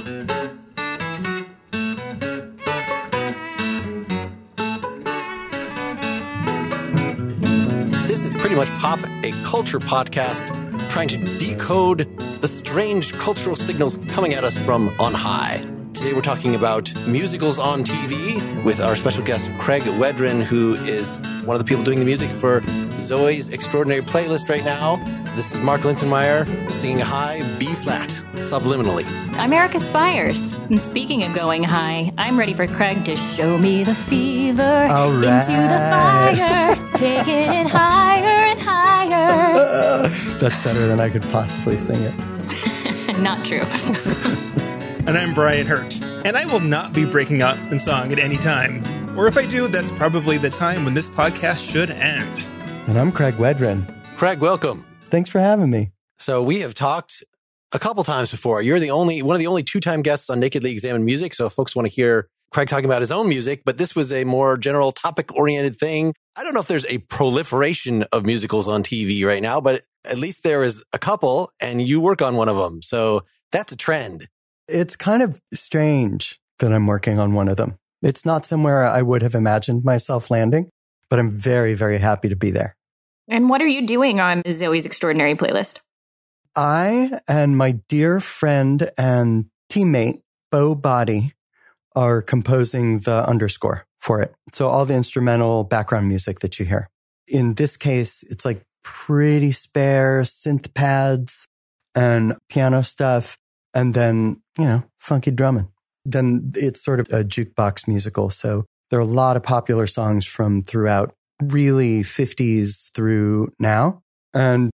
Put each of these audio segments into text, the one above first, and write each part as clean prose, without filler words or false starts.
This is Pretty Much Pop, a culture podcast trying to decode the strange cultural signals coming at us from on high. Today we're talking about musicals on TV with our special guest, Craig Wedren, who is one of the people doing the music for Zoe's Extraordinary Playlist right now. This is Mark Lintonmeyer singing high B-flat, subliminally. I'm Erica Spires. And speaking of going high, I'm ready for Craig to show me the fever into the fire, taking it higher and higher. That's better than I could possibly sing it. Not true. And I'm Brian Hurt, and I will not be breaking out in song at any time. Or if I do, that's probably the time when this podcast should end. And I'm Craig Wedren. Craig, welcome. Thanks for having me. So we have talked a couple times before. You're one of the only two-time guests on Nakedly Examined Music. So if folks want to hear Craig talking about his own music, but this was a more general topic-oriented thing. I don't know if there's a proliferation of musicals on TV right now, but at least there is a couple, and you work on one of them. So that's a trend. It's kind of strange that I'm working on one of them. It's not somewhere I would have imagined myself landing, but I'm very, very happy to be there. And what are you doing on Zoe's Extraordinary Playlist? I and my dear friend and teammate, Bo Body, are composing the underscore for it. So all the instrumental background music that you hear. In this case, it's like pretty spare synth pads and piano stuff. And then, funky drumming. Then it's sort of a jukebox musical. So there are a lot of popular songs from throughout really 50s through now. And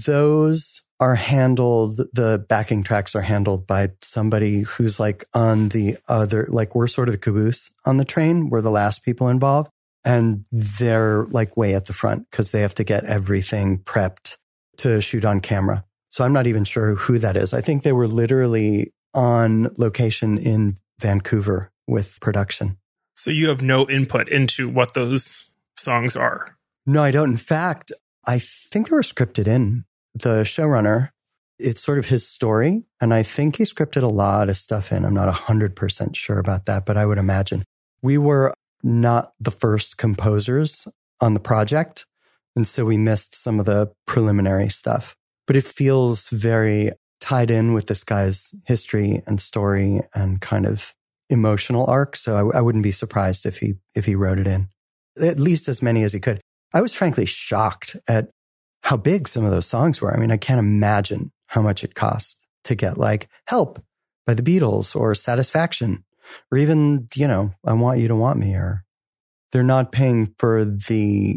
those are handled, the backing tracks are handled by somebody who's like on the other, like we're sort of the caboose on the train. We're the last people involved. And they're like way at the front because they have to get everything prepped to shoot on camera. So I'm not even sure who that is. I think they were literally on location in Vancouver with production. So you have no input into what those songs are? No, I don't. In fact, I think they were scripted in. The showrunner, it's sort of his story. And I think he scripted a lot of stuff in. I'm not 100% sure about that, but I would imagine. We were not the first composers on the project. And so we missed some of the preliminary stuff. But it feels very tied in with this guy's history and story and kind of emotional arc. So I wouldn't be surprised if he wrote it in, at least as many as he could. I was frankly shocked at how big some of those songs were. I mean, I can't imagine how much it cost to get like Help by the Beatles or Satisfaction or even, I Want You to Want Me, or they're not paying for the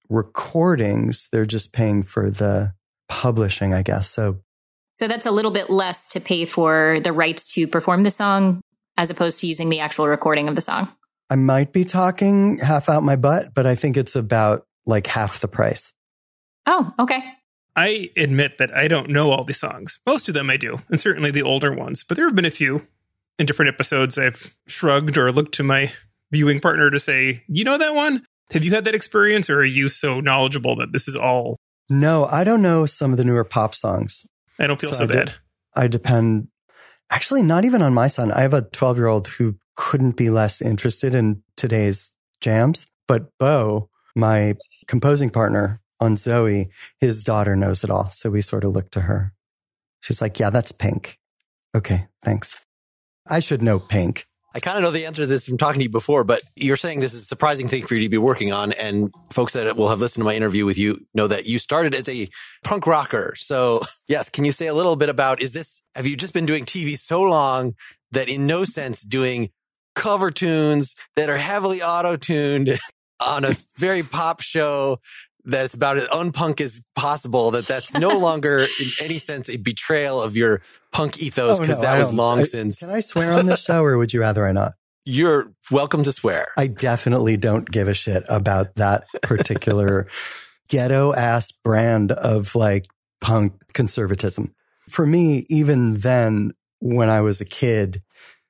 recordings. They're just paying for the publishing, I guess. So that's a little bit less to pay for the rights to perform the song as opposed to using the actual recording of the song. I might be talking half out my butt, but I think it's about like half the price. Oh, okay. I admit that I don't know all the songs. Most of them I do, and certainly the older ones. But there have been a few in different episodes I've shrugged or looked to my viewing partner to say, you know that one? Have you had that experience, or are you so knowledgeable that this is all? No, I don't know some of the newer pop songs. I don't feel so bad. I depend, actually not even on my son. I have a 12-year-old who couldn't be less interested in today's jams. But Bo, my composing partner on Zoe, his daughter knows it all. So we sort of look to her. She's like, yeah, that's Pink. Okay, thanks. I should know Pink. I kind of know the answer to this from talking to you before, but you're saying this is a surprising thing for you to be working on. And folks that will have listened to my interview with you know that you started as a punk rocker. So yes, can you say a little bit about, have you just been doing TV so long that in no sense doing cover tunes that are heavily auto-tuned on a very pop show that's about as unpunk as possible, that's no longer in any sense a betrayal of your punk ethos, because that was long since. Can I swear on this show, or would you rather I not? You're welcome to swear. I definitely don't give a shit about that particular ghetto ass brand of like punk conservatism. For me, even then, when I was a kid,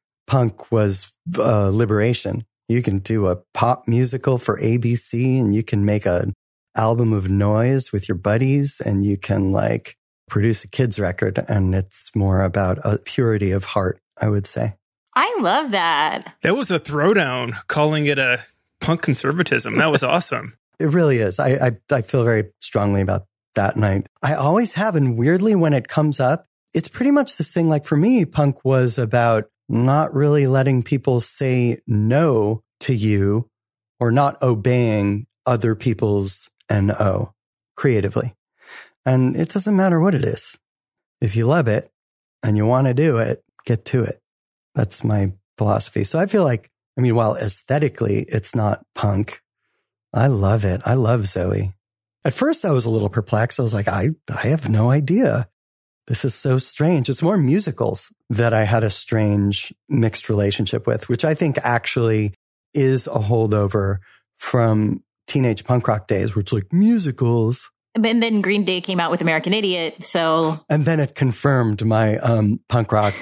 punk was liberation. You can do a pop musical for ABC, and you can make an album of noise with your buddies, and you can like produce a kid's record, and it's more about a purity of heart I would say. I love that. That was a throwdown, calling it a punk conservatism. That was awesome. It really is. I feel very strongly about that. And I always have. And weirdly, when it comes up, it's pretty much this thing. Like for me, punk was about not really letting people say no to you or not obeying other people's NO creatively. And it doesn't matter what it is. If you love it and you want to do it, get to it. That's my philosophy. So I feel like, I mean, while aesthetically it's not punk, I love it. I love Zoe. At first I was a little perplexed. I was like, I have no idea. This is so strange. It's more musicals that I had a strange mixed relationship with, which I think actually is a holdover from teenage punk rock days, where it's like musicals. And then Green Day came out with American Idiot, so... And then it confirmed my punk rock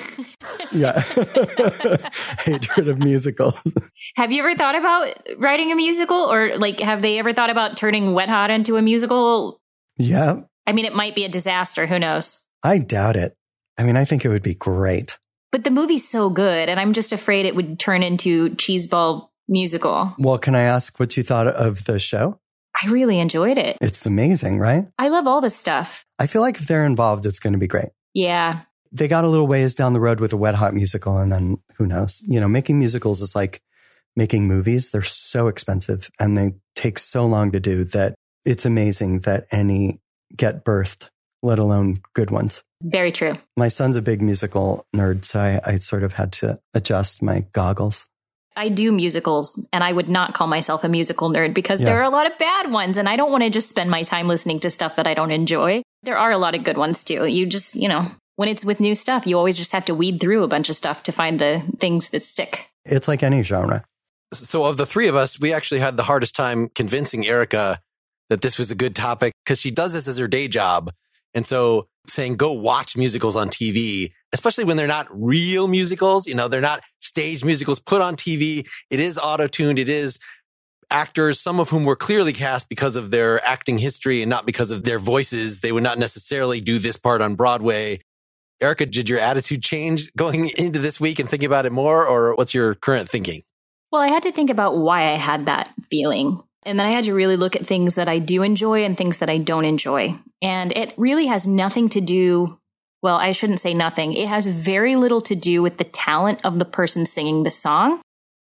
hatred of musicals. Have you ever thought about writing a musical? Or like, have they ever thought about turning Wet Hot into a musical? Yeah. I mean, it might be a disaster. Who knows? I doubt it. I mean, I think it would be great. But the movie's so good, and I'm just afraid it would turn into Cheeseball musical. Well, can I ask what you thought of the show? I really enjoyed it. It's amazing, right? I love all this stuff. I feel like if they're involved, it's going to be great. Yeah. They got a little ways down the road with a Wet Hot musical, and then who knows? You know, making musicals is like making movies. They're so expensive and they take so long to do that it's amazing that any get birthed, let alone good ones. Very true. My son's a big musical nerd, so I sort of had to adjust my goggles. I do musicals, and I would not call myself a musical nerd because there are a lot of bad ones, and I don't want to just spend my time listening to stuff that I don't enjoy. There are a lot of good ones too. You just, you know, when it's with new stuff, you always just have to weed through a bunch of stuff to find the things that stick. It's like any genre. So of the three of us, we actually had the hardest time convincing Erica that this was a good topic because she does this as her day job. And so saying, go watch musicals on TV, especially when they're not real musicals, you know, they're not stage musicals put on TV. It is auto-tuned. It is actors, some of whom were clearly cast because of their acting history and not because of their voices. They would not necessarily do this part on Broadway. Erica, did your attitude change going into this week and thinking about it more, or what's your current thinking? Well, I had to think about why I had that feeling. And then I had to really look at things that I do enjoy and things that I don't enjoy. And it really has nothing to do, well, I shouldn't say nothing. It has very little to do with the talent of the person singing the song.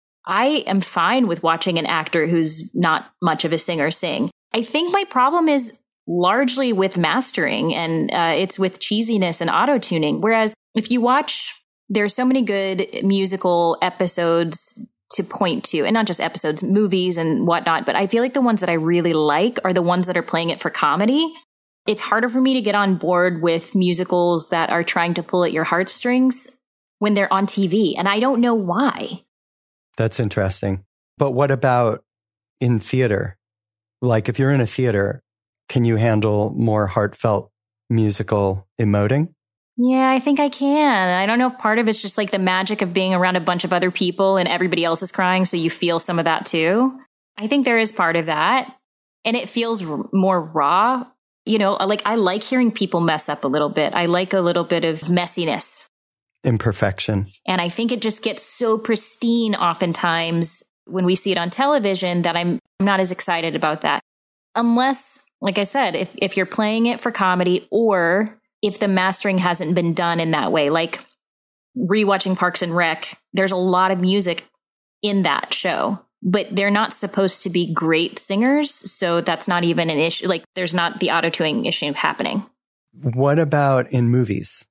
I am fine with watching an actor who's not much of a singer sing. I think my problem is largely with mastering, and it's with cheesiness and auto-tuning. Whereas if you watch, there's so many good musical episodes to point to, and not just episodes, movies and whatnot, but I feel like the ones that I really like are the ones that are playing it for comedy. It's harder for me to get on board with musicals that are trying to pull at your heartstrings when they're on TV, and I don't know why. That's interesting. But what about in theater? Like if you're in a theater, can you handle more heartfelt musical emoting? Yeah, I think I can. I don't know if part of it's just like the magic of being around a bunch of other people and everybody else is crying, so you feel some of that too. I think there is part of that. And it feels more raw. You know, like I like hearing people mess up a little bit. I like a little bit of messiness. Imperfection. And I think it just gets so pristine oftentimes when we see it on television that I'm not as excited about that. Unless, like I said, if you're playing it for comedy, or if the mastering hasn't been done in that way, like rewatching Parks and Rec, there's a lot of music in that show, but they're not supposed to be great singers. So that's not even an issue. Like there's not the auto-tuning issue happening. What about in movies?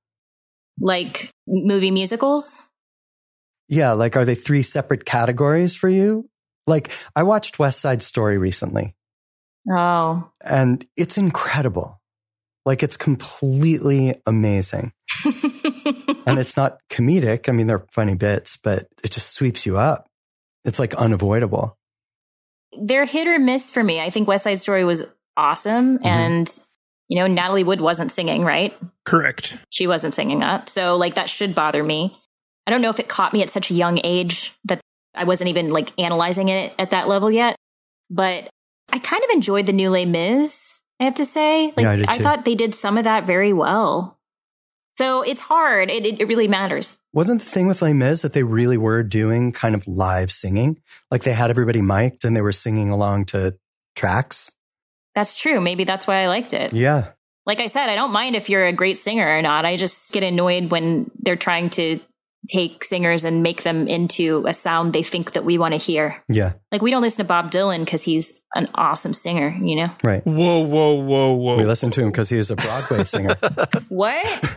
Like movie musicals? Yeah. Like, are they three separate categories for you? Like I watched West Side Story recently. Oh. And it's incredible. Like it's completely amazing. And it's not comedic. I mean, there are funny bits, but it just sweeps you up. It's like unavoidable. They're hit or miss for me. I think West Side Story was awesome. Mm-hmm. And, you know, Natalie Wood wasn't singing, right? Correct. She wasn't singing that. So like that should bother me. I don't know if it caught me at such a young age that I wasn't even like analyzing it at that level yet. But I kind of enjoyed the new Les Mis, I have to say. Like, yeah, I thought they did some of that very well. So it's hard. It really matters. Wasn't the thing with Les Mis that they really were doing kind of live singing? Like they had everybody mic'd and they were singing along to tracks? That's true. Maybe that's why I liked it. Yeah. Like I said, I don't mind if you're a great singer or not. I just get annoyed when they're trying to take singers and make them into a sound they think that we want to hear. Yeah. Like we don't listen to Bob Dylan because he's an awesome singer, you know? Right. Whoa. We listen to him because he is a Broadway singer. What?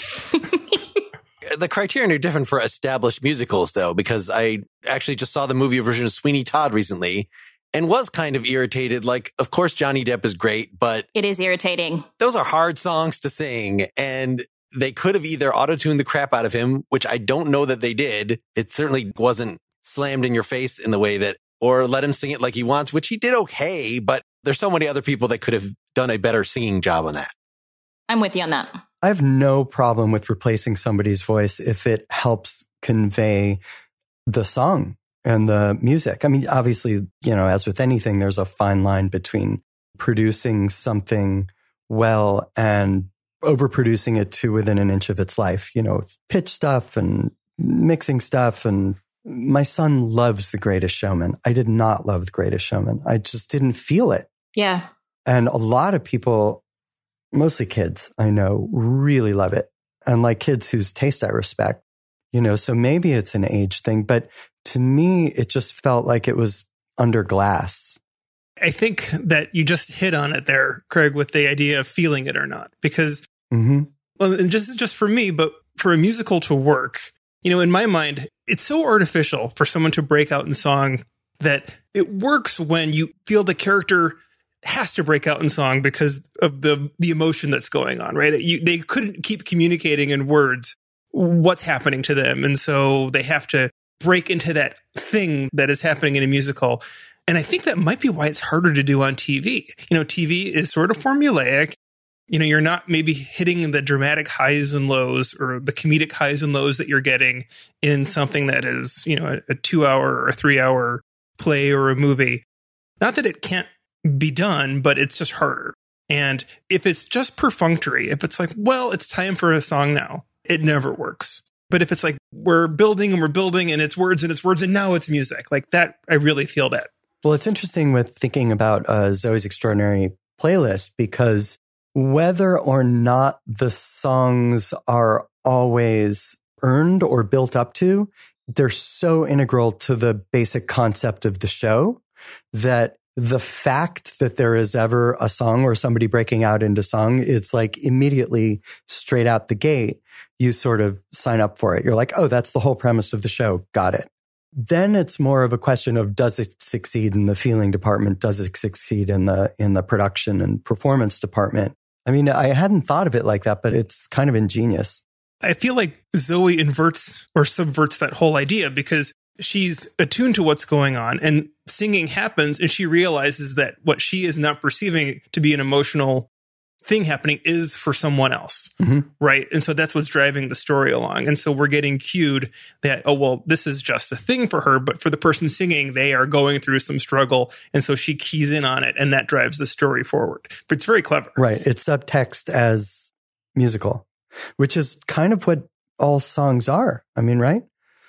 The criterion are different for established musicals, though, because I actually just saw the movie version of Sweeney Todd recently and was kind of irritated. Like, of course, Johnny Depp is great, but It is irritating. those are hard songs to sing. And they could have either auto-tuned the crap out of him, which I don't know that they did. It certainly wasn't slammed in your face in the way that, or let him sing it like he wants, which he did okay. But there's so many other people that could have done a better singing job on that. I'm with you on that. I have no problem with replacing somebody's voice if it helps convey the song and the music. I mean, obviously, you know, as with anything, there's a fine line between producing something well and overproducing it to within an inch of its life, you know, pitch stuff and mixing stuff. And my son loves The Greatest Showman. I did not love The Greatest Showman. I just didn't feel it. Yeah. And a lot of people, mostly kids, I know, really love it. And like kids whose taste I respect, you know, so maybe it's an age thing, but to me, it just felt like it was under glass. I think that you just hit on it there, Craig, with the idea of feeling it or not. Because, Mm-hmm. well, and just for me, but for a musical to work, you know, in my mind, it's so artificial for someone to break out in song that it works when you feel the character has to break out in song because of the emotion that's going on, right? They couldn't keep communicating in words what's happening to them. And so they have to break into that thing that is happening in a musical. And I think that might be why it's harder to do on TV. You know, TV is sort of formulaic. You know, you're not maybe hitting the dramatic highs and lows or the comedic highs and lows that you're getting in something that is, you know, a 2-hour or a 3-hour play or a movie. Not that it can't be done, but it's just harder. And if it's just perfunctory, if it's like, well, it's time for a song now, it never works. But if it's like, we're building and it's words and now it's music, like that, I really feel that. Well, it's interesting with thinking about Zoe's Extraordinary Playlist, because whether or not the songs are always earned or built up to, they're so integral to the basic concept of the show that the fact that there is ever a song or somebody breaking out into song, it's like immediately straight out the gate, you sort of sign up for it. You're like, oh, that's the whole premise of the show. Got it. Then it's more of a question of, does it succeed in the feeling department? Does it succeed in the production and performance department? I mean, I hadn't thought of it like that, but it's kind of ingenious. I feel like Zoe inverts or subverts that whole idea because she's attuned to what's going on and singing happens and she realizes that what she is not perceiving to be an emotional thing happening is for someone else. Mm-hmm. Right. And so that's what's driving the story along. And so we're getting cued that, oh, well, this is just a thing for her. But for the person singing, they are going through some struggle. And so she keys in on it and that drives the story forward. But it's very clever. Right. It's subtext as musical, which is kind of what all songs are. I mean, right?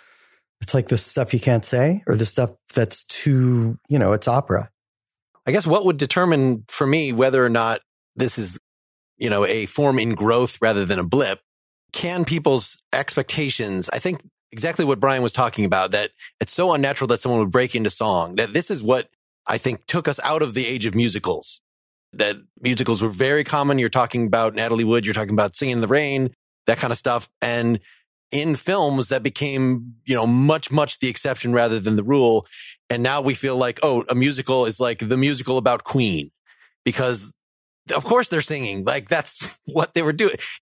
It's like the stuff you can't say or the stuff that's too, you know, it's opera. I guess what would determine for me whether or not this is, you know, a form in growth rather than a blip, can people's expectations, I think exactly what Brian was talking about, that it's so unnatural that someone would break into song, that this is what I think took us out of the age of musicals, that musicals were very common. You're talking about Natalie Wood, you're talking about Singing in the Rain, that kind of stuff. And in films that became, you know, much the exception rather than the rule. And now we feel like, oh, a musical is like the musical about Queen, because of course they're singing, like that's what they were doing.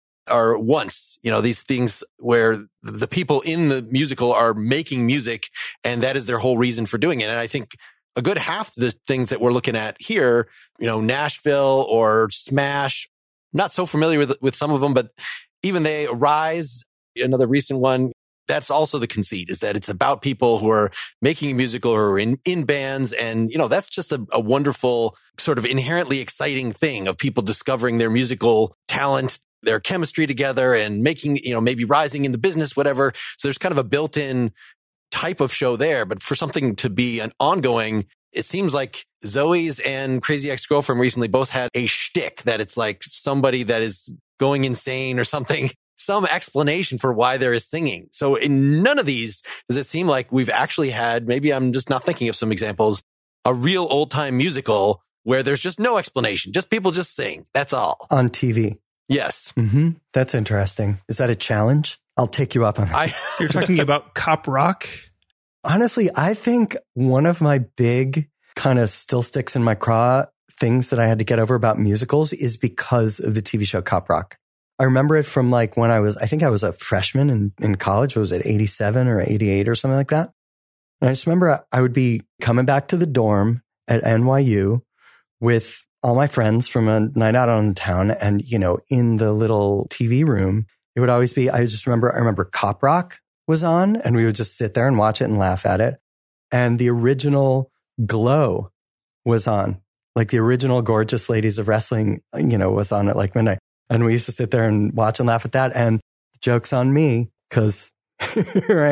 Or once, you know, these things where the people in the musical are making music and that is their whole reason for doing it. And I think a good half of the things that we're looking at here, you know, Nashville or Smash, not so familiar with some of them, but even they, Rise, another recent one, that's also the conceit, is that it's about people who are making a musical or in bands. And, you know, that's just a wonderful sort of inherently exciting thing of people discovering their musical talent. their chemistry together and making, maybe rising in the business, whatever. So there's kind of a built-in type of show there. But for something to be an ongoing, it seems like Zoe's and Crazy Ex-Girlfriend recently both had a shtick that it's like somebody that is going insane or something, some explanation for why there is singing. So in none of these does it seem like we've actually had, maybe I'm just not thinking of some examples, a real old time musical where there's just no explanation. Just people just sing. That's all. On TV. Yes. Mm-hmm. That's interesting. Is that a challenge? I'll take you up on that. So you're talking about cop rock? Honestly, I think one of my big kind of still sticks in my craw things that I had to get over about musicals is because of the TV show Cop Rock. I remember it from like when I was a freshman in college. Was it 87 or 88 or something like that? And I just remember I would be coming back to the dorm at NYU with all my friends from a night out on the town. And, in the little TV room, it would always be, I remember Cop Rock was on and we would just sit there and watch it and laugh at it. And the original Glow was on, like the original Gorgeous Ladies of Wrestling, was on at like midnight. And we used to sit there and watch and laugh at that. And the joke's on me because here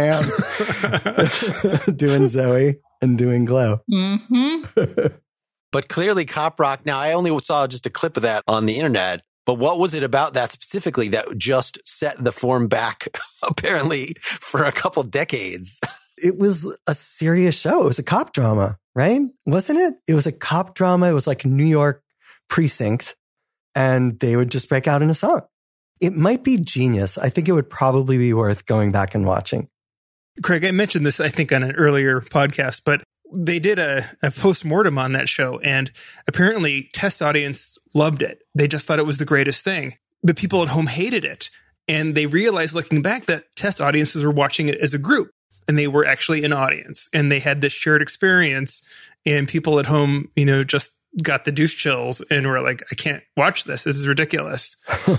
I am doing Zoe and doing Glow. Mm-hmm. But clearly Cop Rock, now I only saw just a clip of that on the internet, but what was it about that specifically that just set the form back apparently for a couple decades? It was a serious show. It was a cop drama, right? Wasn't it? It was a cop drama. It was like New York precinct and they would just break out in a song. It might be genius. I think it would probably be worth going back and watching. Craig, I mentioned this, I think, on an earlier podcast, but they did a post-mortem on that show, and apparently test audience loved it. They just thought it was the greatest thing. But people at home hated it. And they realized looking back that test audiences were watching it as a group, and they were actually an audience. And they had this shared experience, and people at home, just got the douche chills and were like, I can't watch this. This is ridiculous.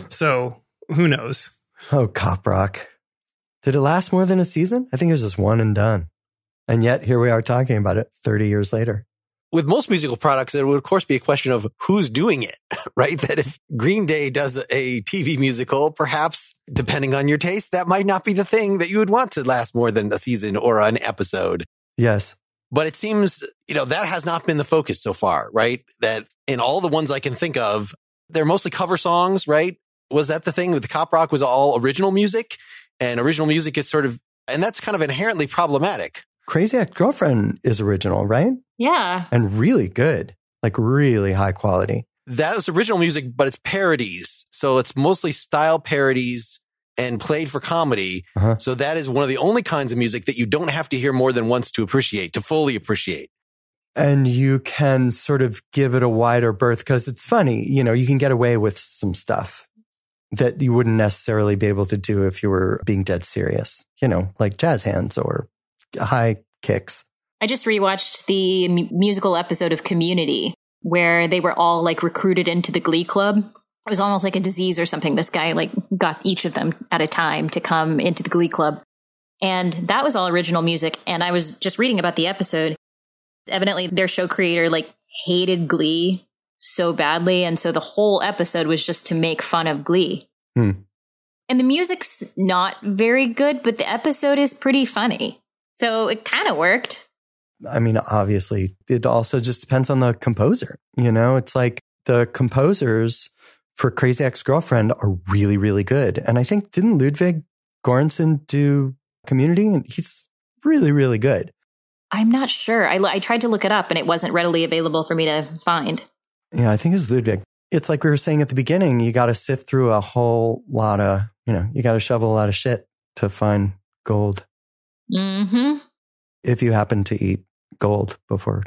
So who knows? Oh, Cop Rock. Did it last more than a season? I think it was just one and done. And yet here we are talking about it 30 years later. With most musical products, there would, of course, be a question of who's doing it, right? That if Green Day does a TV musical, perhaps, depending on your taste, that might not be the thing that you would want to last more than a season or an episode. Yes. But it seems, that has not been the focus so far, right? That in all the ones I can think of, they're mostly cover songs, right? Was that the thing with the Cop Rock was all original music? And original music is and that's kind of inherently problematic. Crazy Ex-Girlfriend is original, right? Yeah. And really good, like really high quality. That was original music, but it's parodies. So it's mostly style parodies and played for comedy. Uh-huh. So that is one of the only kinds of music that you don't have to hear more than once to fully appreciate. And you can sort of give it a wider berth because it's funny. You can get away with some stuff that you wouldn't necessarily be able to do if you were being dead serious, like jazz hands or high kicks. I just rewatched the musical episode of Community where they were all like recruited into the Glee Club. It was almost like a disease or something. This guy like got each of them at a time to come into the Glee Club. And that was all original music. And I was just reading about the episode. Evidently their show creator like hated Glee so badly. And so the whole episode was just to make fun of Glee. And the music's not very good, but the episode is pretty funny. So it kind of worked. I mean, obviously, it also just depends on the composer. It's like the composers for Crazy Ex-Girlfriend are really, really good. And I think, didn't Ludwig Göransson do Community? And he's really, really good. I'm not sure. I tried to look it up and it wasn't readily available for me to find. Yeah, I think it's Ludwig. It's like we were saying at the beginning, you got to sift through a whole lot of, you got to shovel a lot of shit to find gold. Mm-hmm. If you happen to eat gold before.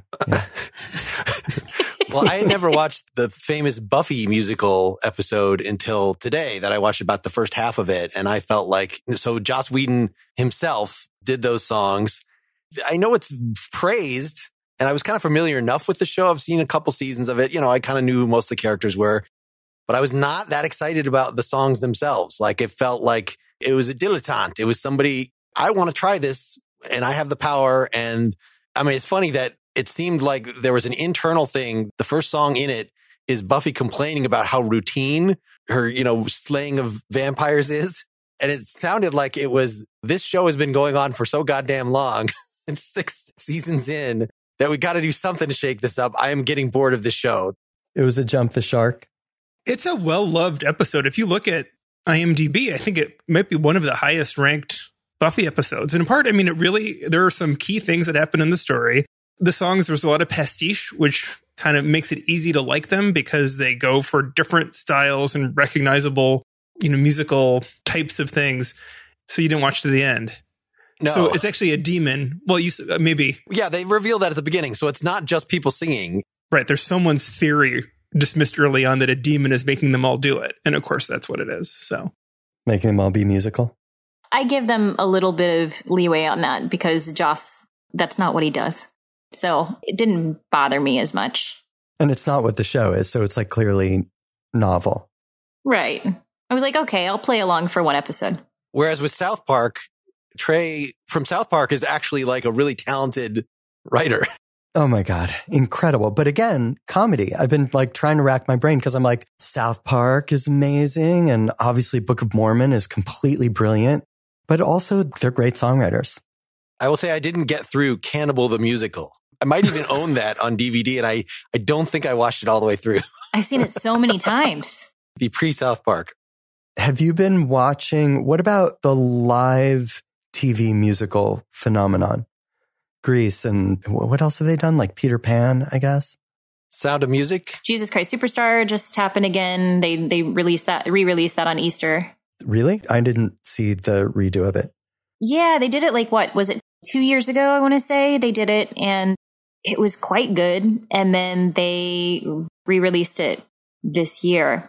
Well, I had never watched the famous Buffy musical episode until today that I watched about the first half of it. And I felt like, so Joss Whedon himself did those songs. I know it's praised and I was kind of familiar enough with the show. I've seen a couple seasons of it. I kind of knew who most of the characters were, but I was not that excited about the songs themselves. Like it felt like it was a dilettante. It was somebody, I want to try this and I have the power. And I mean, it's funny that it seemed like there was an internal thing. The first song in it is Buffy complaining about how routine her, slaying of vampires is. And it sounded like this show has been going on for so goddamn long. It's 6 seasons in that we got to do something to shake this up. I am getting bored of the show. It was a jump the shark. It's a well-loved episode. If you look at IMDb, I think it might be one of the highest ranked Buffy episodes. And in part, there are some key things that happen in the story. The songs, there's a lot of pastiche, which kind of makes it easy to like them because they go for different styles and recognizable, musical types of things. So you didn't watch to the end. No. So it's actually a demon. Well, maybe. Yeah, they reveal that at the beginning. So it's not just people singing. Right. There's someone's theory dismissed early on that a demon is making them all do it. And of course, that's what it is. So making them all be musical. I give them a little bit of leeway on that because Joss, that's not what he does. So it didn't bother me as much. And it's not what the show is. So it's like clearly novel. Right. I was like, okay, I'll play along for one episode. Whereas with South Park, Trey from South Park is actually like a really talented writer. Oh my God. Incredible. But again, comedy. I've been like trying to rack my brain because I'm like, South Park is amazing. And obviously Book of Mormon is completely brilliant, but also they're great songwriters. I will say I didn't get through Cannibal the Musical. I might even own that on DVD. And I don't think I watched it all the way through. I've seen it so many times. The pre-South Park. Have you been watching, what about the live TV musical phenomenon? Grease, and what else have they done? Like Peter Pan, I guess. Sound of Music. Jesus Christ Superstar just happened again. They re-released that on Easter. Really? I didn't see the redo of it. Yeah, they did it like, what was it, 2 years ago, I want to say. They did it and it was quite good. And then they re-released it this year.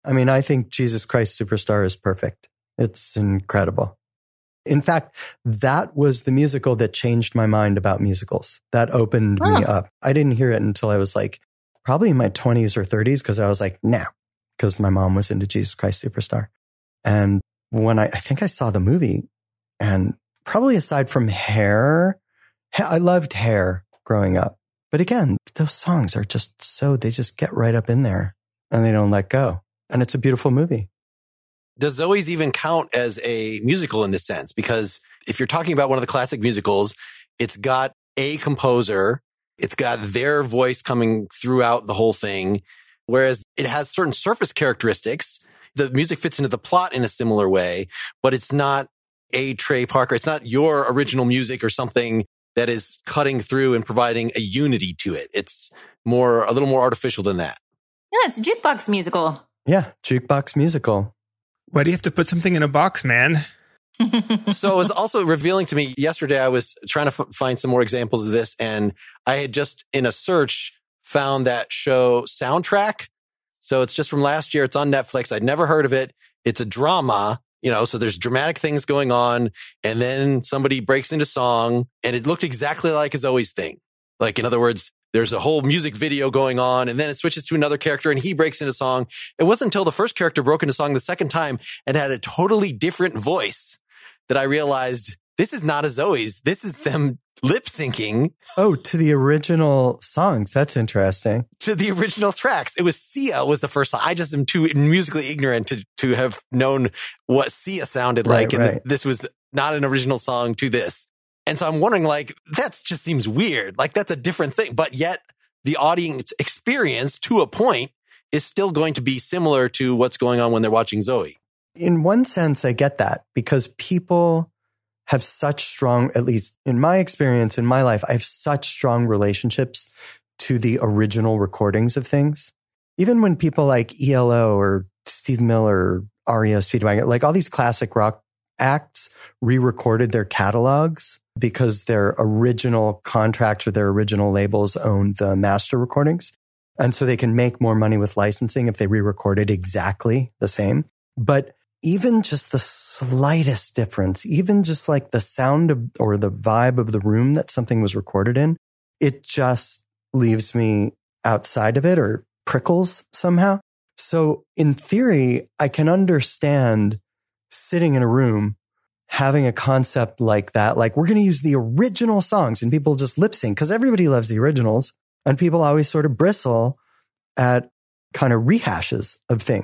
I think Jesus Christ Superstar is perfect. It's incredible. In fact, that was the musical that changed my mind about musicals. That opened me up. I didn't hear it until I was like probably in my 20s or 30s because I was like, nah, because my mom was into Jesus Christ Superstar. And when I think I saw the movie, and probably aside from Hair, I loved Hair growing up. But again, those songs are just they just get right up in there and they don't let go. And it's a beautiful movie. Does Zoe's even count as a musical in this sense? Because if you're talking about one of the classic musicals, it's got a composer, it's got their voice coming throughout the whole thing, whereas it has certain surface characteristics. The music fits into the plot in a similar way, but it's not a Trey Parker. It's not your original music or something that is cutting through and providing a unity to it. It's a little more artificial than that. Yeah, it's a jukebox musical. Yeah, jukebox musical. Why do you have to put something in a box, man? So it was also revealing to me yesterday. I was trying to find some more examples of this, and I had just in a search found that show Soundtrack. So it's just from last year. It's on Netflix. I'd never heard of it. It's a drama, so there's dramatic things going on, and then somebody breaks into song, and it looked exactly like a Zoe's thing. Like, in other words, there's a whole music video going on, and then it switches to another character and he breaks into song. It wasn't until the first character broke into song the second time and had a totally different voice that I realized this is not a Zoe's. This is them lip syncing. Oh, to the original songs. That's interesting. To the original tracks. It was Sia was the first song. I just am too musically ignorant to have known what Sia sounded like. Right. And this was not an original song to this. And so I'm wondering, like, that just seems weird. Like, that's a different thing. But yet the audience experience to a point is still going to be similar to what's going on when they're watching Zoe. In one sense, I get that because people have such strong, at least in my experience, in my life, I have such strong relationships to the original recordings of things. Even when people like ELO or Steve Miller, REO Speedwagon, like all these classic rock acts re-recorded their catalogs because their original contracts or their original labels owned the master recordings. And so they can make more money with licensing if they re-recorded exactly the same. But even just the slightest difference, even just like the sound of or the vibe of the room that something was recorded in, it just leaves me outside of it or prickles somehow. So in theory, I can understand sitting in a room having a concept like that, like we're going to use the original songs and people just lip sync because everybody loves the originals and people always sort of bristle at kind of rehashes of things.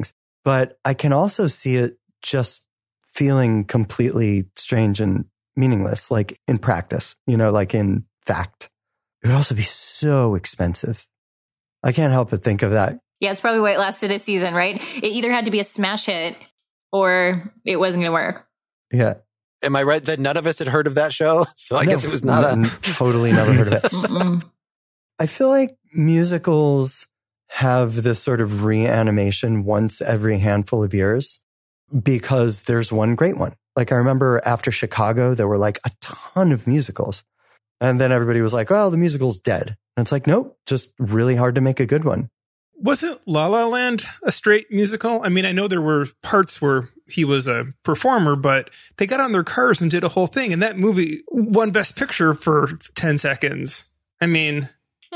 But I can also see it just feeling completely strange and meaningless, like in practice, like in fact. It would also be so expensive. I can't help but think of that. Yeah, it's probably why it lasted a season, right? It either had to be a smash hit or it wasn't going to work. Yeah. Am I right that none of us had heard of that show? So I guess it was not totally never heard of it. I feel like musicals have this sort of reanimation once every handful of years because there's one great one. Like I remember after Chicago, there were like a ton of musicals. And then everybody was like, well, the musical's dead. And it's like, nope, just really hard to make a good one. Wasn't La La Land a straight musical? I mean, I know there were parts where he was a performer, but they got on their cars and did a whole thing. And that movie won Best Picture for 10 seconds. I mean.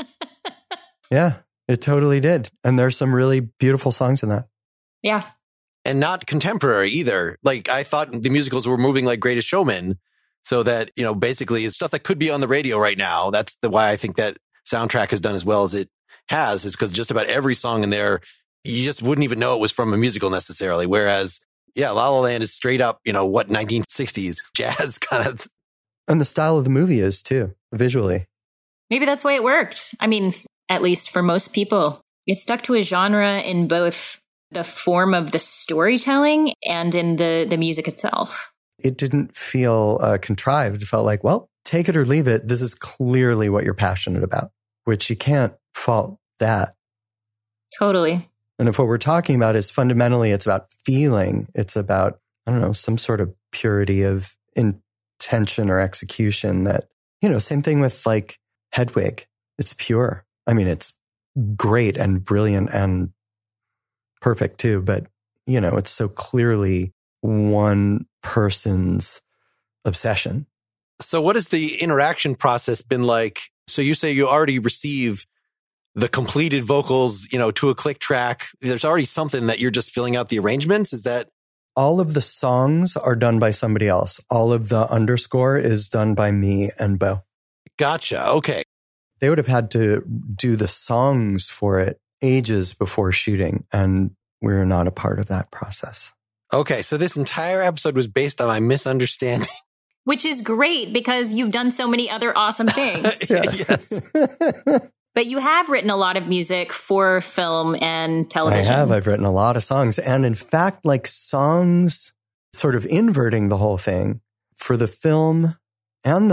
Yeah, it totally did. And there's some really beautiful songs in that. Yeah. And not contemporary either. Like I thought the musicals were moving like Greatest Showman. So that, basically it's stuff that could be on the radio right now. That's why I think that soundtrack has done as well as it has, is because just about every song in there, you just wouldn't even know it was from a musical necessarily. Whereas, La La Land is straight up, 1960s jazz kind of. And the style of the movie is too, visually. Maybe that's why it worked. I mean, at least for most people. It stuck to a genre in both the form of the storytelling and in the music itself. It didn't feel contrived. It felt like, well, take it or leave it. This is clearly what you're passionate about, which you can't fault that. Totally. And if what we're talking about is fundamentally, it's about feeling, it's about, I don't know, some sort of purity of intention or execution that, same thing with like Hedwig. It's pure. I mean, it's great and brilliant and perfect too, but, it's so clearly one person's obsession. So what has the interaction process been like? So you say you already receive the completed vocals, to a click track. There's already something that you're just filling out the arrangements. Is that? All of the songs are done by somebody else. All of the underscore is done by me and Bo. Gotcha. Okay. They would have had to do the songs for it ages before shooting, and we're not a part of that process. Okay, so this entire episode was based on my misunderstanding. Which is great because you've done so many other awesome things. Yes. But you have written a lot of music for film and television. I have. I've written a lot of songs. And in fact, like songs sort of inverting the whole thing for the film and the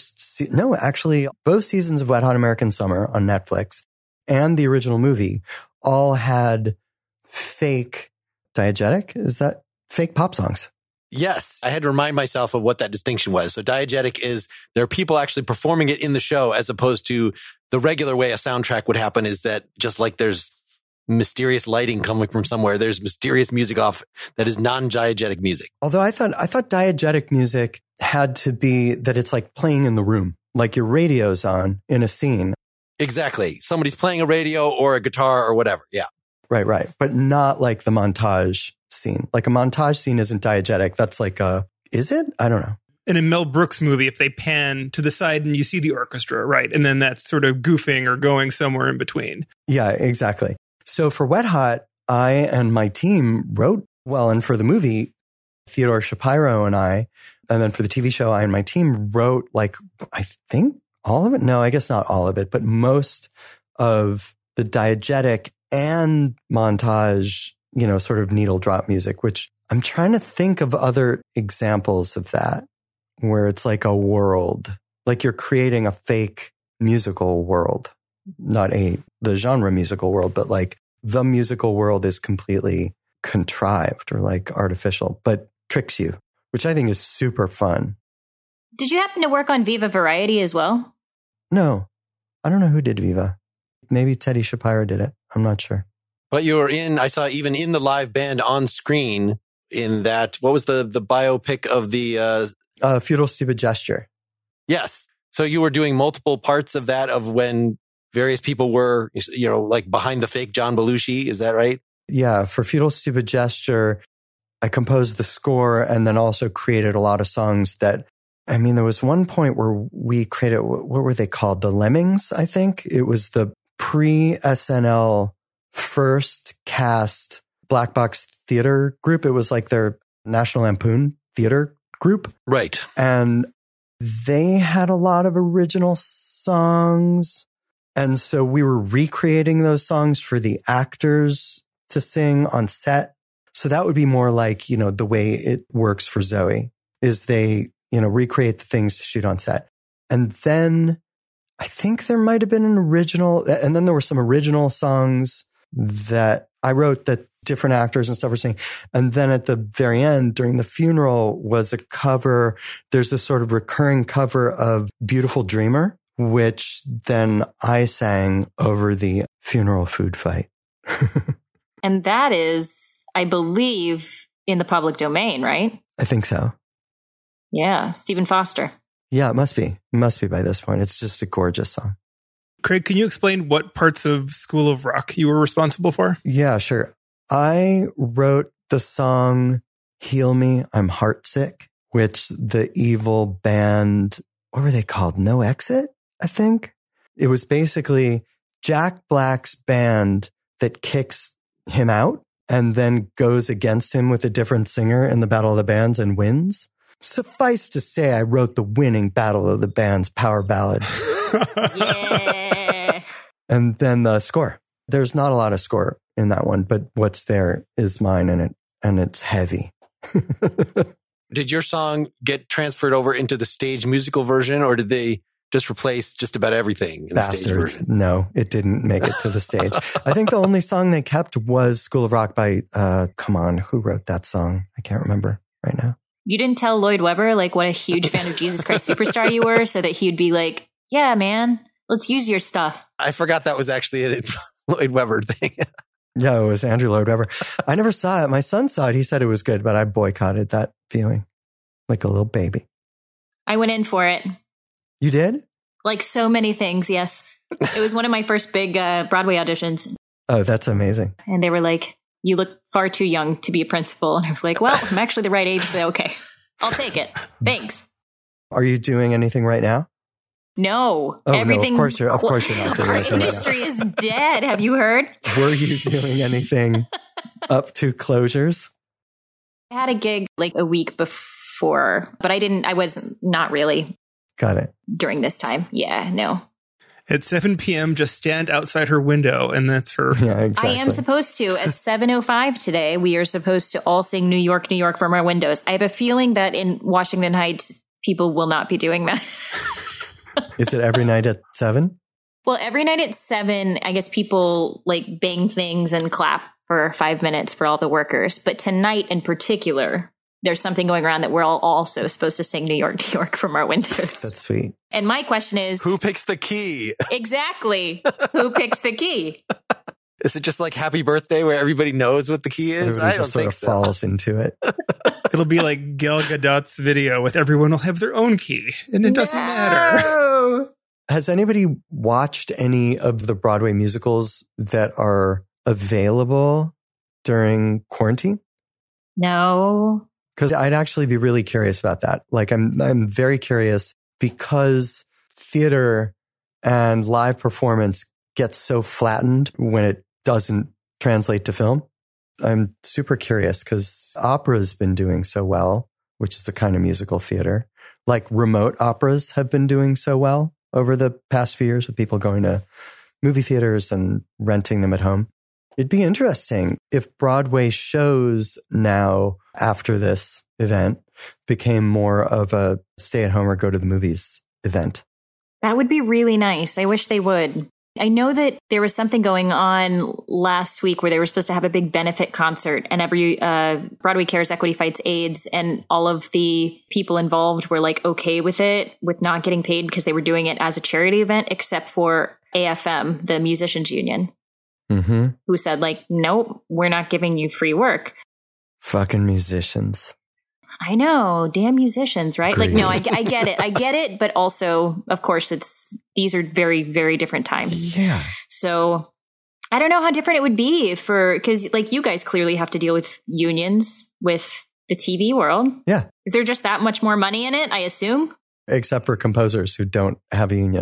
actually both seasons of Wet Hot American Summer on Netflix and the original movie all had fake diegetic. Is that fake pop songs? Yes. I had to remind myself of what that distinction was. So diegetic is there are people actually performing it in the show as opposed to the regular way a soundtrack would happen is that just like there's mysterious lighting coming from somewhere, there's mysterious music off that is non-diegetic music. Although I thought diegetic music had to be that it's like playing in the room, like your radio's on in a scene. Exactly. Somebody's playing a radio or a guitar or whatever. Yeah. Right. But not like the montage scene. Like a montage scene isn't diegetic. That's like is it? I don't know. In a Mel Brooks movie, if they pan to the side and you see the orchestra, right? And then that's sort of goofing or going somewhere in between. Yeah, exactly. So for Wet Hot, I and my team wrote, and for the movie, Theodore Shapiro and I, and then for the TV show, I and my team wrote like, I think all of it? No, I guess not all of it, but most of the diegetic and montage, sort of needle drop music, which I'm trying to think of other examples of that, where it's like a world, like you're creating a fake musical world, not the genre musical world, but like the musical world is completely contrived or like artificial, but tricks you, which I think is super fun. Did you happen to work on Viva Variety as well? No, I don't know who did Viva. Maybe Teddy Shapiro did it. I'm not sure. But you were I saw even in the live band on screen in that, what was the biopic of the... Futile Stupid Gesture. Yes. So you were doing multiple parts of that of when various people were, like behind the fake John Belushi. Is that right? Yeah. For Futile Stupid Gesture, I composed the score and then also created a lot of songs that, there was one point where we created, what were they called? The Lemmings, I think. It was the pre-SNL first cast black box theater group. It was like their National Lampoon theater group. Right. And they had a lot of original songs. And so we were recreating those songs for the actors to sing on set. So that would be more like, the way it works for Zoe is they, recreate the things to shoot on set. And then I think there might have been an original, and then there were some original songs that I wrote that different actors and stuff were singing. And then at the very end, during the funeral, was a cover. There's this sort of recurring cover of Beautiful Dreamer, which then I sang over the funeral food fight. And that is, I believe, in the public domain, right? I think so. Yeah, Stephen Foster. Yeah, it must be. It must be by this point. It's just a gorgeous song. Craig, can you explain what parts of School of Rock you were responsible for? Yeah, sure. I wrote the song Heal Me, I'm Heartsick, which the evil band, what were they called? No Exit, I think. It was basically Jack Black's band that kicks him out and then goes against him with a different singer in the Battle of the Bands and wins. Suffice to say, I wrote the winning Battle of the Bands power ballad. Yeah. And then the score. There's not a lot of score in that one, but what's there is mine in it, and it's heavy. Did your song get transferred over into the stage musical version, or did they just replace just about everything in the stage version? No, it didn't make it to the stage. I think the only song they kept was School of Rock by, come on, who wrote that song? I can't remember right now. You didn't tell Lloyd Webber what a huge fan of Jesus Christ Superstar you were, so that he'd be like, yeah, man, let's use your stuff. I forgot that was actually a Lloyd Webber thing. Yeah, it was Andrew Lloyd Webber. I never saw it. My son saw it. He said it was good, but I boycotted that viewing like a little baby. I went in for it. You did? Like so many things, yes. It was one of my first big Broadway auditions. Oh, that's amazing. And they were like, you look far too young to be a principal. And I was like, well, I'm actually the right age, but okay, I'll take it. Thanks. Are you doing anything right now? No. Oh, everything's no, of course you're not doing Our anything industry is dead. Have you heard? Were you doing anything up to closures? I had a gig like a week before, but I was not really. Got it. During this time. Yeah, no. At 7 p.m., just stand outside her window, and that's her. Yeah, exactly. I am supposed to. At 7:05 today, we are supposed to all sing New York, New York from our windows. I have a feeling that in Washington Heights, people will not be doing that. Is it every night at 7? Well, every night at 7, I guess people bang things and clap for 5 minutes for all the workers. But tonight in particular, there's something going around that we're all also supposed to sing New York, New York from our windows. That's sweet. And my question is, who picks the key? Exactly. Who picks the key? Is it just like Happy Birthday where everybody knows what the key is? Everybody I don't just sort think of so. falls into it. It'll be like Gal Gadot's video with everyone will have their own key, and it doesn't matter. Has anybody watched any of the Broadway musicals that are available during quarantine? No. Because I'd actually be really curious about that. I'm very curious because theater and live performance gets so flattened when it doesn't translate to film. I'm super curious because opera's been doing so well, which is the kind of musical theater. Like remote operas have been doing so well over the past few years with people going to movie theaters and renting them at home. It'd be interesting if Broadway shows now, after this event, became more of a stay-at-home or go-to-the-movies event. That would be really nice. I wish they would. I know that there was something going on last week where they were supposed to have a big benefit concert, and every Broadway Cares Equity Fights AIDS, and all of the people involved were okay with it, with not getting paid because they were doing it as a charity event, except for AFM, the musicians union. Mm-hmm. Who said, nope, we're not giving you free work. Fucking musicians. I know, damn musicians, right? Great. No, I get it. I get it. But also, of course, these are very, very different times. Yeah. So I don't know how different it would be because you guys clearly have to deal with unions with the TV world. Yeah. Is there just that much more money in it, I assume? Except for composers who don't have a union.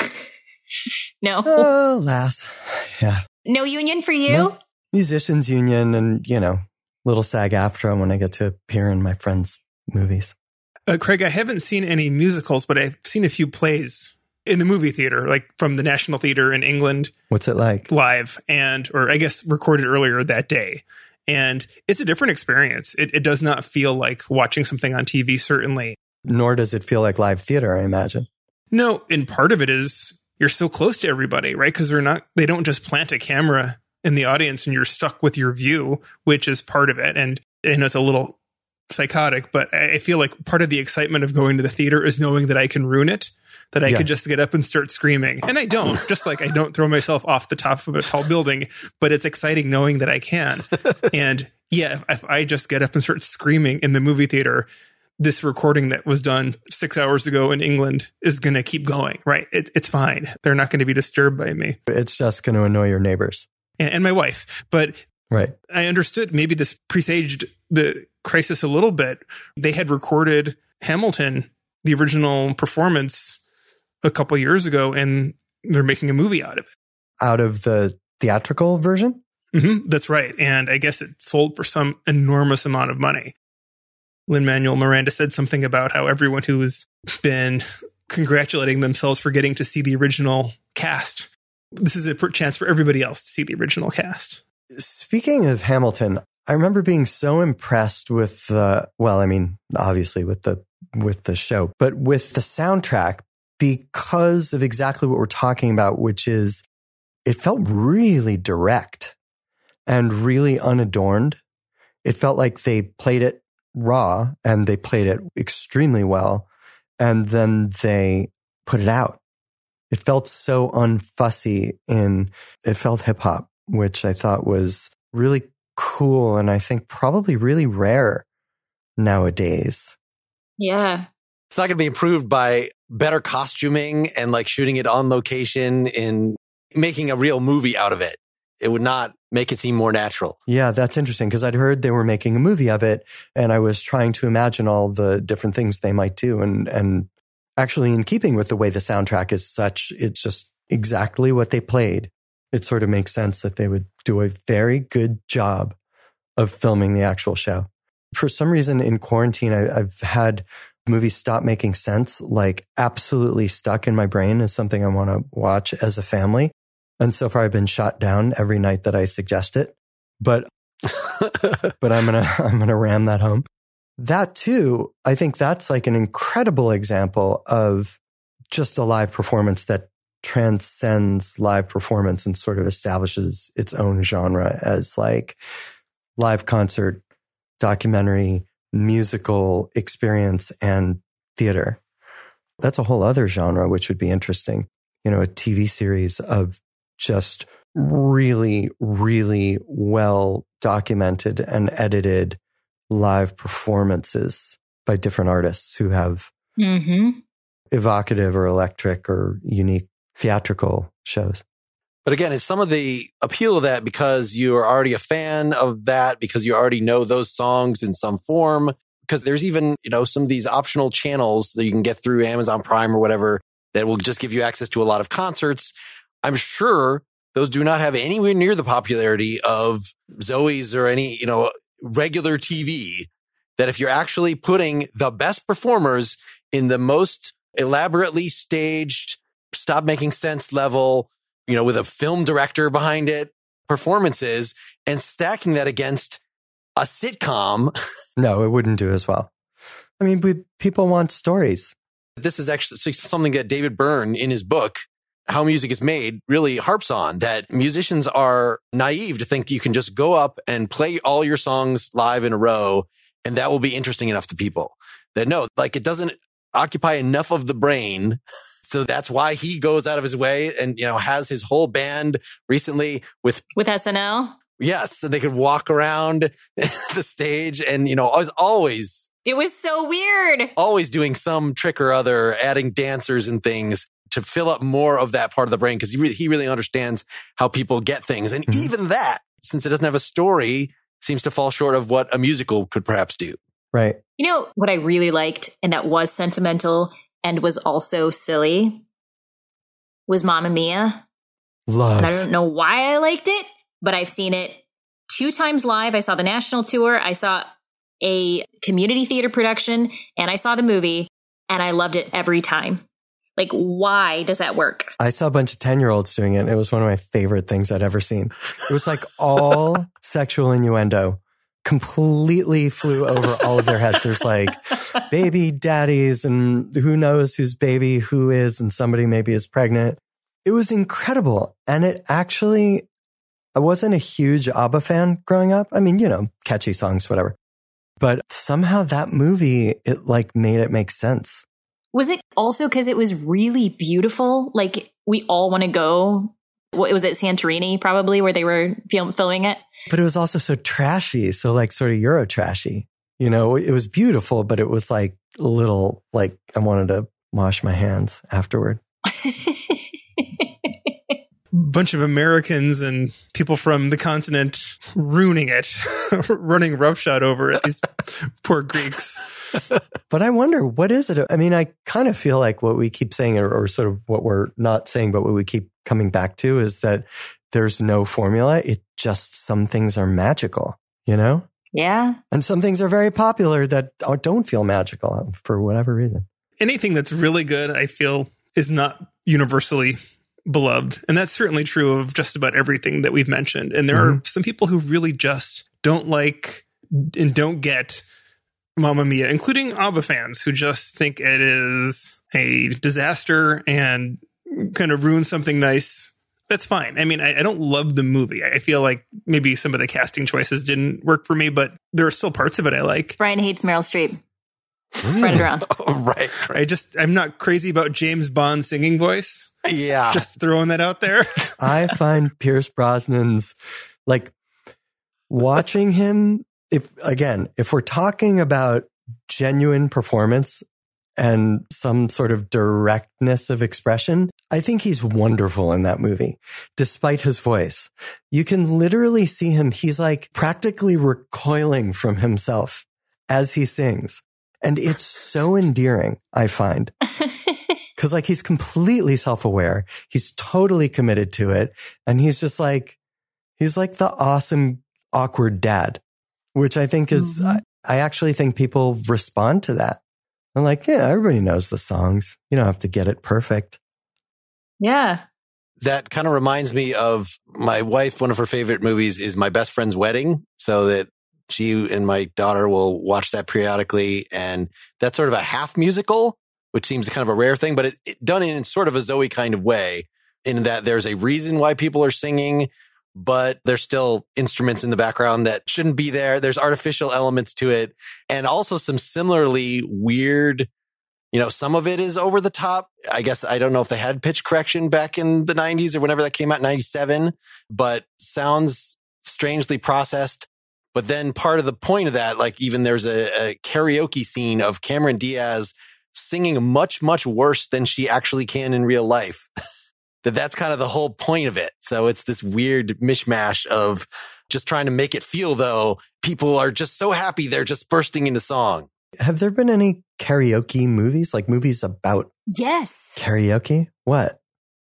No. Oh, alas. Yeah. No union for you? No. Musicians union and, Little SAG-AFTRA when I get to appear in my friends' movies. Craig, I haven't seen any musicals, but I've seen a few plays in the movie theater, like from the National Theatre in England. What's it like? Live, or I guess recorded earlier that day. And it's a different experience. It does not feel like watching something on TV, certainly. Nor does it feel like live theater, I imagine. No, and part of it is you're so close to everybody, right? Because they don't just plant a camera in the audience and you're stuck with your view, which is part of it. And I know it's a little psychotic, but I feel like part of the excitement of going to the theater is knowing that I can ruin it, that I could just get up and start screaming. And I don't, just like I don't throw myself off the top of a tall building, but it's exciting knowing that I can. And yeah, if I just get up and start screaming in the movie theater, this recording that was done 6 hours ago in England is going to keep going, right? It's fine. They're not going to be disturbed by me. It's just going to annoy your neighbors. And my wife. But right. I understood maybe this presaged the crisis a little bit. They had recorded Hamilton, the original performance, a couple of years ago, and they're making a movie out of it. Out of the theatrical version? Mm-hmm, that's right. And I guess it sold for some enormous amount of money. Lin-Manuel Miranda said something about how everyone who has been congratulating themselves for getting to see the original cast, this is a chance for everybody else to see the original cast. Speaking of Hamilton, I remember being so impressed with obviously with the show, but with the soundtrack because of exactly what we're talking about, which is it felt really direct and really unadorned. It felt like they played it raw and they played it extremely well, and then they put it out. It felt so unfussy it felt hip hop, which I thought was really cool and I think probably really rare nowadays. Yeah. It's not going to be improved by better costuming and like shooting it on location and making a real movie out of it. It would not make it seem more natural. Yeah, that's interesting because I'd heard they were making a movie of it and I was trying to imagine all the different things they might do. And actually in keeping with the way the soundtrack is such, it's just exactly what they played. It sort of makes sense that they would do a very good job of filming the actual show. For some reason in quarantine, I've had movies stop making sense, like absolutely stuck in my brain as something I want to watch as a family. And so far I've been shot down every night that I suggest it, but I'm going to ram that home. That too, I think that's like an incredible example of just a live performance that transcends live performance and sort of establishes its own genre as like live concert, documentary, musical experience, and theater. That's a whole other genre, which would be interesting. A TV series of just really, really well documented and edited live performances by different artists who have evocative or electric or unique theatrical shows. But again, it's some of the appeal of that because you are already a fan of that, because you already know those songs in some form, because there's even, some of these optional channels that you can get through Amazon Prime or whatever that will just give you access to a lot of concerts. I'm sure those do not have anywhere near the popularity of Zoe's or any, regular TV, that if you're actually putting the best performers in the most elaborately staged, stop making sense level, with a film director behind it, performances, and stacking that against a sitcom. No, it wouldn't do as well. I mean, people want stories. This is actually something that David Byrne in his book, How Music is Made, really harps on, that musicians are naive to think you can just go up and play all your songs live in a row and that will be interesting enough to people. That no, it doesn't occupy enough of the brain. So that's why he goes out of his way and, has his whole band recently with SNL. Yes. So they could walk around the stage and, always. It was so weird. Always doing some trick or other, adding dancers and things to fill up more of that part of the brain, because he really understands how people get things. And even that, since it doesn't have a story, seems to fall short of what a musical could perhaps do. Right. What I really liked, and that was sentimental and was also silly, was Mamma Mia. Love. And I don't know why I liked it, but I've seen it 2 times live. I saw the national tour. I saw a community theater production, and I saw the movie, and I loved it every time. Like, why does that work? I saw a bunch of 10-year-olds doing it, and it was one of my favorite things I'd ever seen. It was like all sexual innuendo completely flew over all of their heads. There's like baby daddies and who knows whose baby who is, and somebody maybe is pregnant. It was incredible. And it actually, I wasn't a huge ABBA fan growing up. I mean, you know, catchy songs, whatever. But somehow that movie, it like made it make sense. Was it also because it was really beautiful? Like, we all want to go. What was it, Santorini, probably, where they were filming it? But it was also so trashy, so like sort of Euro trashy. You know, it was beautiful, but it was like a little, like I wanted to wash my hands afterward. Bunch of Americans and people from the continent ruining it, running roughshod over it, these poor Greeks. But I wonder, what is it? I mean, I kind of feel like what we keep saying, or sort of what we're not saying, but what we keep coming back to is that there's no formula. It just, some things are magical, you know? Yeah. And some things are very popular that don't feel magical for whatever reason. Anything that's really good, I feel, is not universally beloved. And that's certainly true of just about everything that we've mentioned. And there are some people who really just don't like and don't get Mamma Mia, including ABBA fans who just think it is a disaster and kind of ruins something nice. That's fine. I mean, I don't love the movie. I feel like maybe some of the casting choices didn't work for me, but there are still parts of it I like. Brian hates Meryl Streep. Spread it around. Oh, right. I'm not crazy about James Bond's singing voice. Yeah. Just throwing that out there. I find Pierce Brosnan's, like, watching him, if we're talking about genuine performance and some sort of directness of expression, I think he's wonderful in that movie, despite his voice. You can literally see him. He's like practically recoiling from himself as he sings. And it's so endearing, I find. Because like he's completely self-aware. He's totally committed to it. And he's just like, he's like the awesome, awkward dad, which I think is, I actually think people respond to that. I'm like, yeah, everybody knows the songs. You don't have to get it perfect. Yeah. That kind of reminds me of my wife. One of her favorite movies is My Best Friend's Wedding. So that she and my daughter will watch that periodically. And that's sort of a half musical, which seems kind of a rare thing, but it done in sort of a Zoe kind of way, in that there's a reason why people are singing, but there's still instruments in the background that shouldn't be there. There's artificial elements to it. And also some similarly weird, you know, some of it is over the top. I guess I don't know if they had pitch correction back in the 90s or whenever that came out, 97, but sounds strangely processed. But then part of the point of that, like even there's a karaoke scene of Cameron Diaz singing much, much worse than she actually can in real life. That's kind of the whole point of it. So it's this weird mishmash of just trying to make it feel though people are just so happy they're just bursting into song. Have there been any karaoke movies, like movies about Yes. karaoke? What?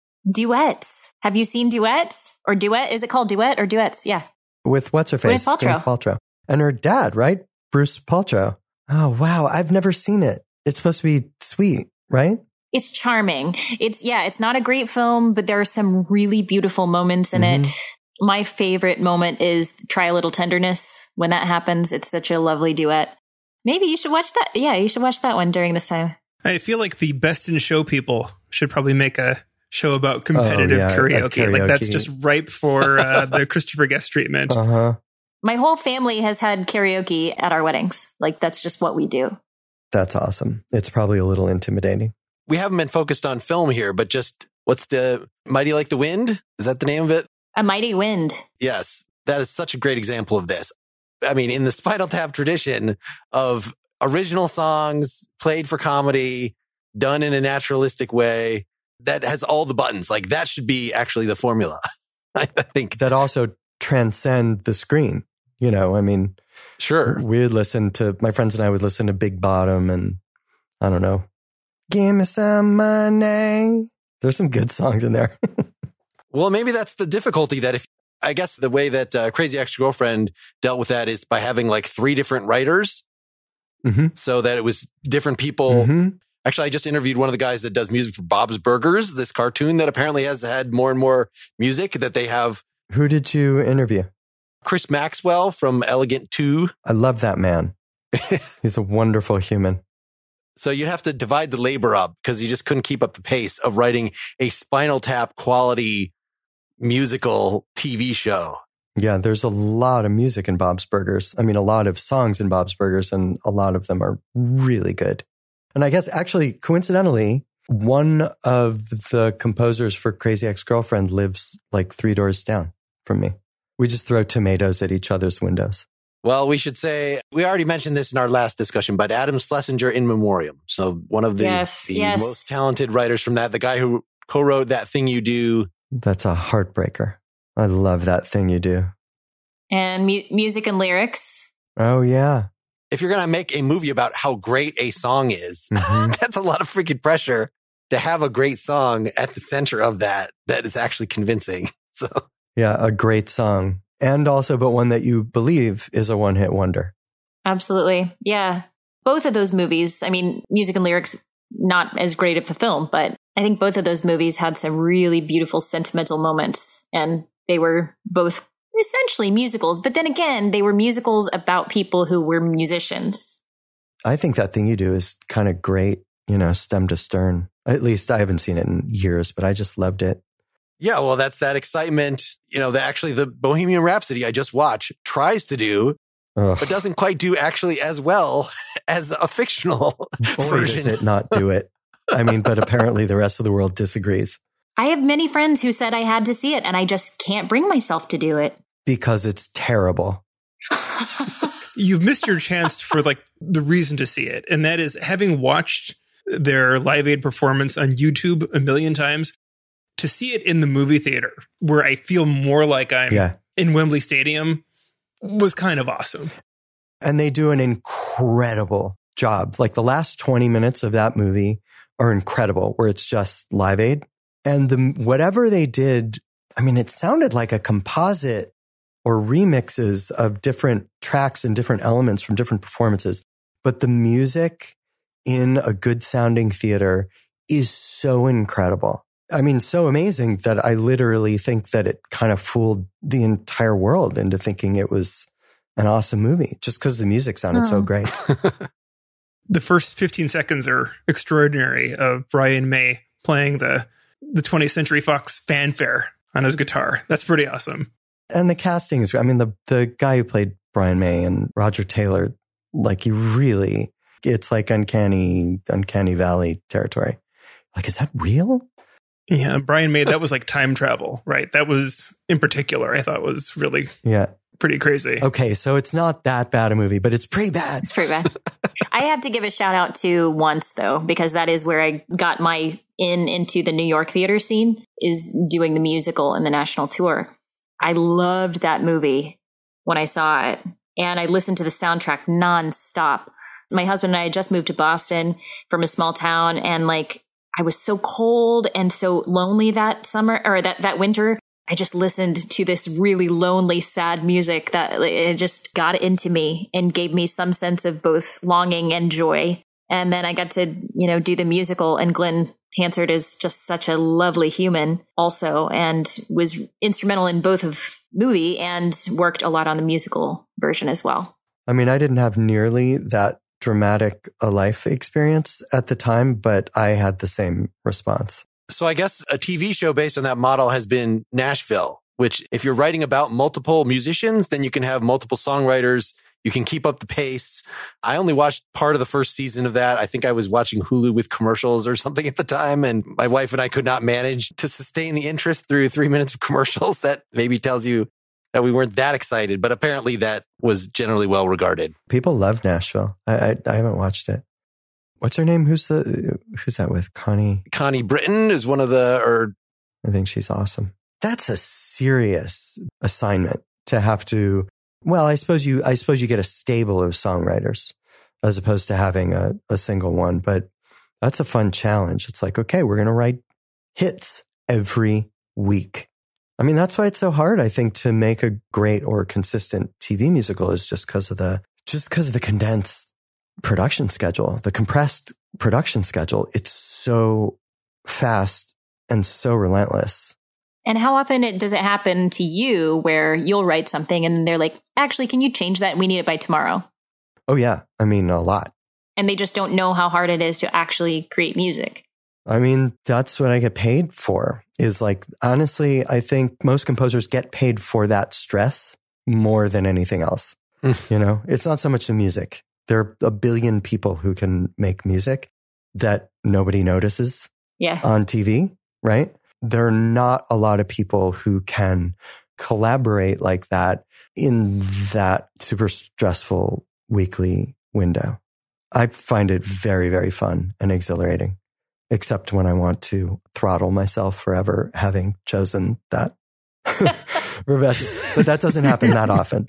Duets. Have you seen Duets? Or Duet? Is it called Duet or Duets? Yeah. With what's her face? Gwyneth Paltrow. And her dad, right? Bruce Paltrow. Oh, wow. I've never seen it. It's supposed to be sweet, right? It's charming. It's not a great film, but there are some really beautiful moments in it. My favorite moment is Try a Little Tenderness. When that happens, it's such a lovely duet. Maybe you should watch that. Yeah, you should watch that one during this time. I feel like the Best in Show people should probably make a show about competitive karaoke. Like that's just ripe for the Christopher Guest treatment. My whole family has had karaoke at our weddings. Like that's just what we do. That's awesome. It's probably a little intimidating. We haven't been focused on film here, but just what's the Mighty Like the Wind? Is that the name of it? A Mighty Wind. Yes. That is such a great example of this. I mean, in the Spinal Tap tradition of original songs played for comedy, done in a naturalistic way, that has all the buttons. Like that should be actually the formula. I think that also transcend the screen. You know, I mean, sure. My friends and I would listen to Big Bottom and I don't know, give me some money. There's some good songs in there. Well, maybe that's the difficulty, that if I guess the way that Crazy Ex-Girlfriend dealt with that is by having like 3 different writers so that it was different people. Actually, I just interviewed one of the guys that does music for Bob's Burgers, this cartoon that apparently has had more and more music that they have. Who did you interview? Chris Maxwell from Elegant 2. I love that man. He's a wonderful human. So you'd have to divide the labor up because you just couldn't keep up the pace of writing a Spinal Tap quality musical TV show. Yeah, there's a lot of music in Bob's Burgers. I mean, a lot of songs in Bob's Burgers, and a lot of them are really good. And I guess actually, coincidentally, one of the composers for Crazy Ex-Girlfriend lives like 3 doors down from me. We just throw tomatoes at each other's windows. Well, we should say, we already mentioned this in our last discussion, but Adam Schlesinger in memoriam. So one of the most talented writers from that, the guy who co-wrote That Thing You Do. That's a heartbreaker. I love That Thing You Do. And music and lyrics. Oh, yeah. If you're going to make a movie about how great a song is, that's a lot of freaking pressure to have a great song at the center of that is actually convincing. So yeah, a great song. And also, but one that you believe is a one-hit wonder. Absolutely. Yeah. Both of those movies, I mean, music and lyrics, not as great of a film, but I think both of those movies had some really beautiful sentimental moments. And they were both essentially musicals. But then again, they were musicals about people who were musicians. I think That Thing You Do is kind of great, stem to stern. At least I haven't seen it in years, but I just loved it. Yeah, well, that's that excitement, that actually the Bohemian Rhapsody I just watched tries to do, but doesn't quite do actually as well as a fictional version. Does it not do it? I mean, but apparently the rest of the world disagrees. I have many friends who said I had to see it, and I just can't bring myself to do it. Because it's terrible. You've missed your chance for the reason to see it. And that is, having watched their Live Aid performance on YouTube a million times, to see it in the movie theater where I feel more like I'm in Wembley Stadium was kind of awesome. And they do an incredible job. Like the last 20 minutes of that movie are incredible, where it's just Live Aid. And whatever they did, I mean, it sounded like a composite or remixes of different tracks and different elements from different performances. But the music in a good sounding theater is so incredible. I mean, so amazing that I literally think that it kind of fooled the entire world into thinking it was an awesome movie just because the music sounded so great. The first 15 seconds are extraordinary of Brian May playing the 20th Century Fox fanfare on his guitar. That's pretty awesome. And the casting is, I mean, the guy who played Brian May and Roger Taylor, it's like uncanny valley territory. Like, is that real? Yeah, Brian May, that was like time travel, right? That was, in particular, I thought was really pretty crazy. Okay, so it's not that bad a movie, but it's pretty bad. It's pretty bad. I have to give a shout out to Once, though, because that is where I got my into the New York theater scene, is doing the musical and the national tour. I loved that movie when I saw it, and I listened to the soundtrack nonstop. My husband and I had just moved to Boston from a small town, and I was so cold and so lonely that summer, or that winter. I just listened to this really lonely, sad music that it just got into me and gave me some sense of both longing and joy. And then I got to, do the musical, and Glenn Hansard is just such a lovely human also, and was instrumental in both of movie and worked a lot on the musical version as well. I mean, I didn't have nearly that dramatic a life experience at the time, but I had the same response. So I guess a TV show based on that model has been Nashville, which if you're writing about multiple musicians, then you can have multiple songwriters. You can keep up the pace. I only watched part of the first season of that. I think I was watching Hulu with commercials or something at the time. And my wife and I could not manage to sustain the interest through 3 minutes of commercials. That maybe tells you that we weren't that excited, but apparently that was generally well regarded. People love Nashville. I haven't watched it. What's her name? Who's that with? Connie Britton is one of I think she's awesome. That's a serious assignment to have to. Well, I suppose you get a stable of songwriters as opposed to having a single one, but that's a fun challenge. It's like, okay, we're going to write hits every week. I mean, that's why it's so hard, I think, to make a great or consistent TV musical is just because of the condensed production schedule, the compressed production schedule. It's so fast and so relentless. And how often does it happen to you where you'll write something and they're like, actually, can you change that? We need it by tomorrow. Oh, yeah. I mean, a lot. And they just don't know how hard it is to actually create music. I mean, that's what I get paid for, is like, honestly, I think most composers get paid for that stress more than anything else. You know, it's not so much the music. There are a billion people who can make music that nobody notices on TV, right? There are not a lot of people who can collaborate like that in that super stressful weekly window. I find it very, very fun and exhilarating, except when I want to throttle myself forever, having chosen that profession. But that doesn't happen that often.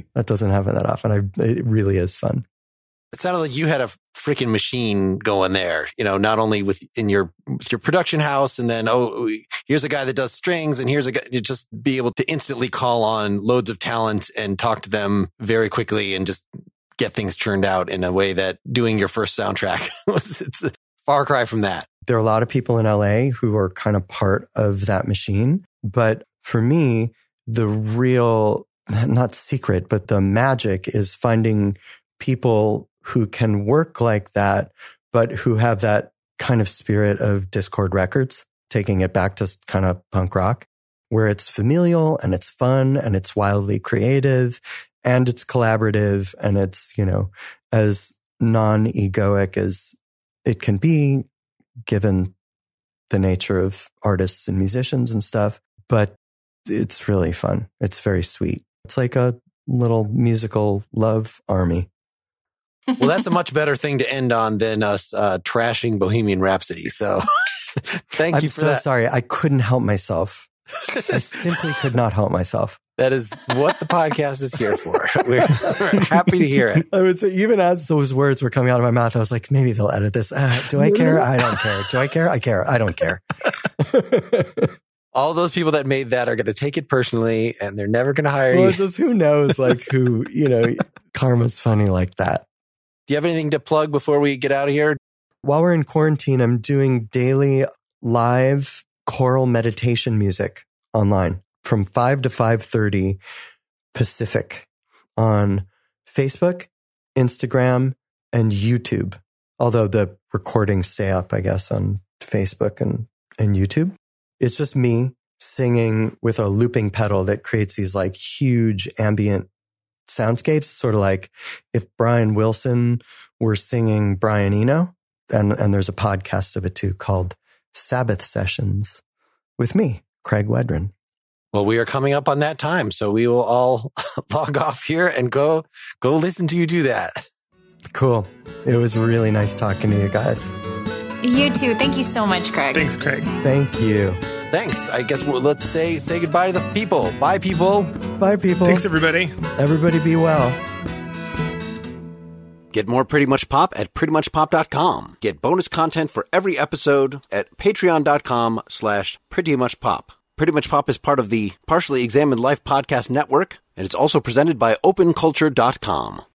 It really is fun. It sounded like you had a freaking machine going there, you know, not only with your production house and then, here's a guy that does strings and here's a guy, you just be able to instantly call on loads of talent and talk to them very quickly and just get things churned out in a way that doing your first soundtrack it's a far cry from that. There are a lot of people in LA who are kind of part of that machine. But for me, the real, not secret, but the magic is finding people who can work like that, but who have that kind of spirit of Discord Records, taking it back to kind of punk rock, where it's familial and it's fun and it's wildly creative and it's collaborative and it's, you know, as non-egoic as it can be, given the nature of artists and musicians and stuff. But it's really fun. It's very sweet. It's like a little musical love army. Well, that's a much better thing to end on than us trashing Bohemian Rhapsody. So thank you for that. I'm so sorry. I couldn't help myself. I simply could not help myself. That is what the podcast is here for. We're happy to hear it. I would say, even as those words were coming out of my mouth, I was like, maybe they'll edit this. Do I care? I don't care. Do I care? I care. I don't care. All those people that made that are going to take it personally and they're never going to hire you. Just who knows, like who, you know, karma's funny like that. Do you have anything to plug before we get out of here? While we're in quarantine, I'm doing daily live choral meditation music online from 5 to 5:30 Pacific on Facebook, Instagram, and YouTube. Although the recordings stay up, I guess, on Facebook and YouTube. It's just me singing with a looping pedal that creates these like huge ambient soundscapes, sort of like if Brian Wilson were singing Brian Eno. And there's a podcast of it too called Sabbath Sessions with me, Craig Wedren. Well, we are coming up on that time, so we will all log off here and go listen to you do that. Cool. It was really nice talking to you guys. You too. Thank you so much, Craig. Thanks, Craig. Thank you. Thanks. I guess let's say goodbye to the people. Bye, people. Bye, people. Thanks, everybody. Everybody be well. Get more Pretty Much Pop at prettymuchpop.com. Get bonus content for every episode at patreon.com/prettymuchpop. Pretty Much Pop is part of the Partially Examined Life podcast network, and it's also presented by openculture.com.